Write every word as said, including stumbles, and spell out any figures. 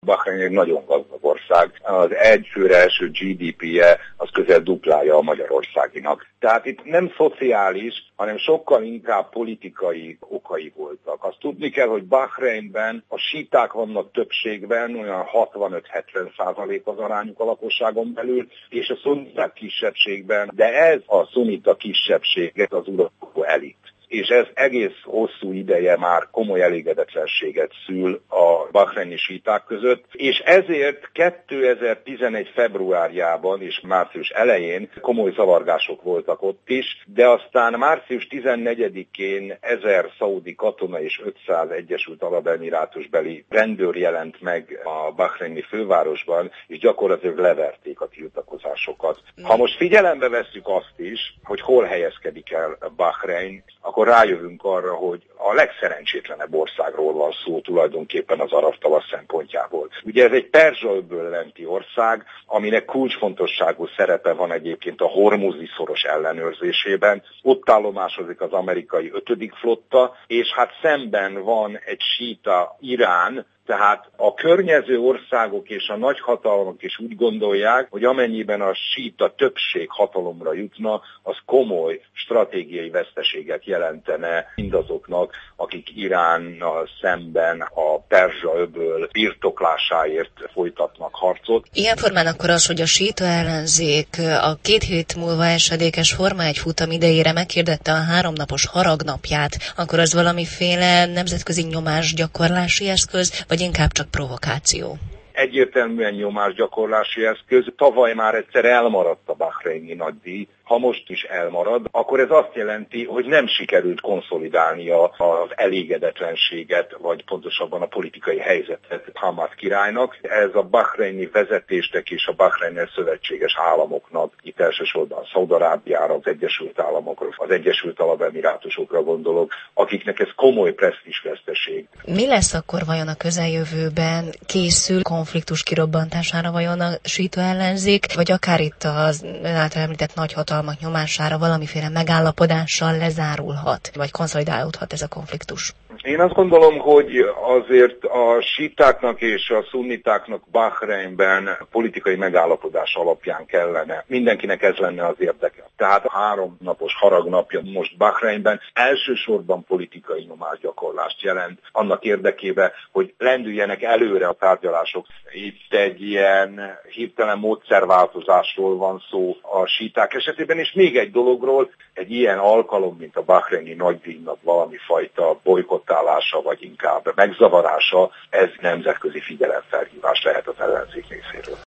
Bahrein egy nagyon gazdag ország, az egyfőre eső gé dé pé-je az közel duplája a Magyarországinak. Tehát itt nem szociális, hanem sokkal inkább politikai okai voltak. Azt tudni kell, hogy Bahreinben a síták vannak többségben, olyan hatvanöt-hetven százalék az arányuk a lakosságon belül, és a szunniták kisebbségben, de ez a szunnita kisebbség, ez az uralkodó elit. És ez egész hosszú ideje már komoly elégedetlenséget szül a bahreini síták között, és ezért kétezer-tizenegy februárjában és március elején komoly zavargások voltak ott is, de aztán március tizennegyedikén ezer szaudi katona és ötszáz Egyesült Arab Emirátusbeli rendőr jelent meg a bahreini fővárosban, és gyakorlatilag leverték a tiltakozásokat. Ha most figyelembe vesszük azt is, hogy hol helyezkedik el Bahrein, akkor rájövünk arra, hogy a legszerencsétlenebb országról van szó tulajdonképpen az arab tavasz szempontjából. Ugye ez egy Perzsa-öböl menti ország, aminek kulcsfontosságú szerepe van egyébként a Hormuzi szoros ellenőrzésében. Ott állomásozik az amerikai ötödik flotta, és hát szemben van egy síta Irán, tehát a környező országok és a nagyhatalmak is úgy gondolják, hogy amennyiben a síta többség hatalomra jutna, az komoly stratégiai veszteséget jelentene mindazoknak, akik Iránnal szemben a Perzsa-öböl birtoklásáért folytatnak harcot. Ilyen formán akkor az, hogy a síta ellenzék a két hét múlva esedékes Forma egy futam idejére meghirdette a háromnapos haragnapját, akkor az valamiféle nemzetközi nyomásgyakorlási eszköz, vagy inkább csak provokáció? Egyértelműen nyomásgyakorlási eszköz. Tavaly már egyszer elmaradt a bahreini nagydíj. Ha most is elmarad, akkor ez azt jelenti, hogy nem sikerült konszolidálnia az elégedetlenséget, vagy pontosabban a politikai helyzetet Hamad királynak. Ez a bahreini vezetésnek és a Bahreinnel szövetséges államoknak, itt elsősorban Szaúd-Arábiára, az Egyesült Államokra, az Egyesült Arab Emirátusokra gondolok, akiknek ez komoly presztízsveszteség. Mi lesz akkor vajon a közeljövőben? Készül konfliktus kirobbantására vajon a síta ellenzék, vagy akár itt az által említett nagyhatalmak nyomására valamiféle megállapodással lezárulhat, vagy konszolidálódhat ez a konfliktus? Én azt gondolom, hogy azért a sítáknak és a szunnitáknak Bahreinben politikai megállapodás alapján kellene. Mindenkinek ez lenne az érdeke. Tehát a három napos haragnapja most Bahreinben elsősorban politikai nyomásgyakorlást jelent annak érdekében, hogy lendüljenek előre a tárgyalások. Itt egy ilyen hirtelen módszerváltozásról van szó a síták esetében, és még egy dologról, egy ilyen alkalom, mint a bahreini nagydíjnak valami fajta bolykottálása, vagy inkább megzavarása, ez nemzetközi figyelemfelhívás lehet az ellenzék részéről.